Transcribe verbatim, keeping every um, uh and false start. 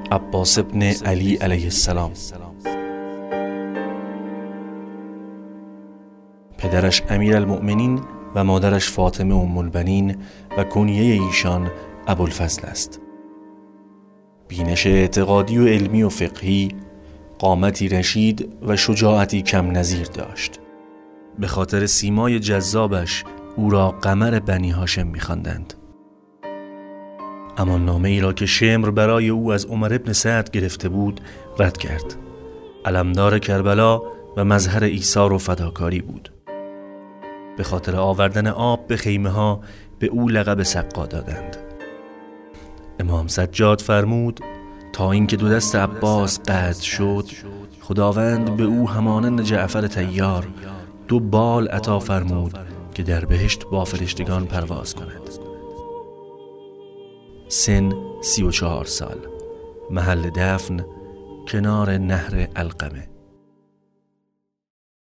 عباس ابن علی علیه السلام. پدرش امیرالمؤمنین و مادرش فاطمه ام البنین و کنیه ایشان ابوالفضل است. بینش اعتقادی و علمی و فقهی، قامتی رشید و شجاعتی کم نظیر داشت. به خاطر سیمای جذابش او را قمر بنی هاشم می‌خواندند. اما نامه ای را که شمر برای او از عمر ابن سعد گرفته بود رد کرد. علمدار کربلا و مظهر ایثار و فداکاری بود. به خاطر آوردن آب به خیمه ها به او لقب سقا دادند. امام سجاد فرمود تا اینکه دو دست عباس قطع شد، خداوند به او همانند جعفر طیار دو بال عطا فرمود که در بهشت با فرشتگان پرواز کند. سن سی و چهار سال. محل دفن کنار نهر علقمه.